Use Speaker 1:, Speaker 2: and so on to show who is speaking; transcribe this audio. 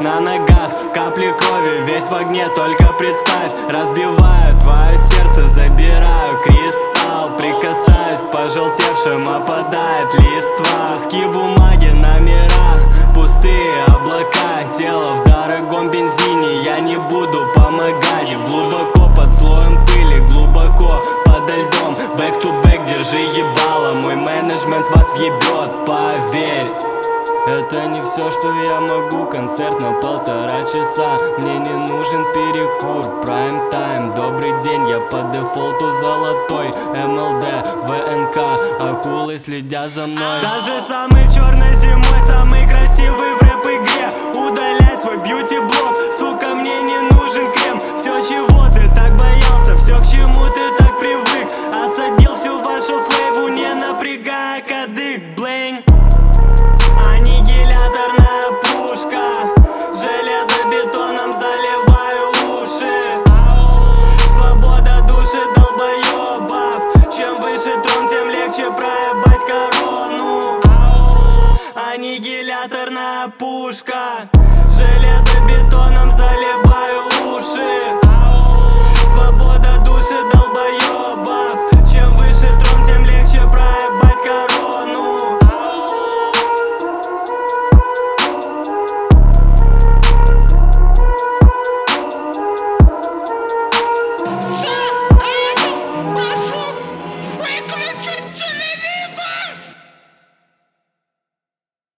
Speaker 1: на ногах, капли крови, весь в огне, только представь. Разбиваю твое сердце, забираю кристалл, прикасаюсь к пожелтевшим, опадает листва. Куски бумаги, номера, пустые облака, тело в дорогом бензине, я не буду помогать. Глубоко под слоем пыли, глубоко подо льдом, back to back, держи ебало, мой менеджмент вас въебет, поверь. Это не все, что я могу, концерт на 1,5 часа. Мне не нужен перекур, прайм-тайм, добрый день. Я по дефолту золотой, МЛД, ВНК, акулы следят за мной. Даже самый черной зимой, самый красивый в рэп-игре. Удаляй свой бьюти-блог, сука, мне не нужен крем. Все, чего ты так боялся, все, к чему ты так привык, осадил всю вашу флейву, не напрягая кадык, блейн. Аннигиляторная пушка, железобетоном заливаю уши. Свобода души долбоебов, чем выше трон, тем легче проебать корону. Аннигиляторная пушка, железобетоном заливаю уши.